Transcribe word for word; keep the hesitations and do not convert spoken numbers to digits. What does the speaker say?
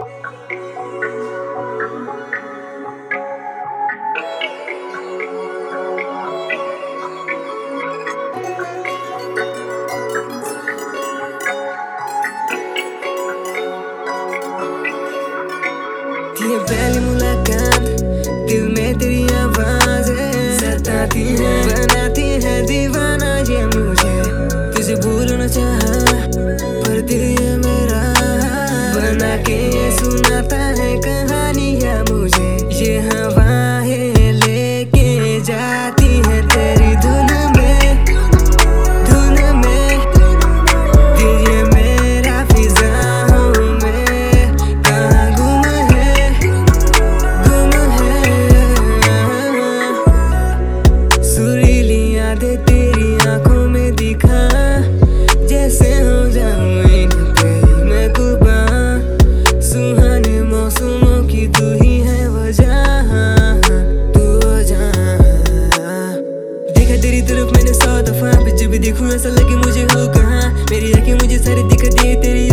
ये पहली मुलाकात, दिल में तेरी आवाज़ें सताती है, बनाती है दीवाना ये मुझे। तुझे भूलना चाहा पर दिल ये मेरा बना के ये सुनाता है कहानियाँ मुझे। ये हवाएं लेके जाती है तेरी धुन में, धुन में। दिल ये मेरा फिजाओं में कहाँ गुम है, गुम है। सुरीली यादें तेरी आंखों में दिखा, जैसे हो जाऊं इन पे मैं कुर्बान। सुहाने मौसमों की तू ही है वजह, तू वजह। देखा तेरी तरफ मैंने सौ दफा, जब भी देखूं ऐसा लगे मुझे हो कहाँ। मेरी आंखें मुझे सारी दिखा दी तेरी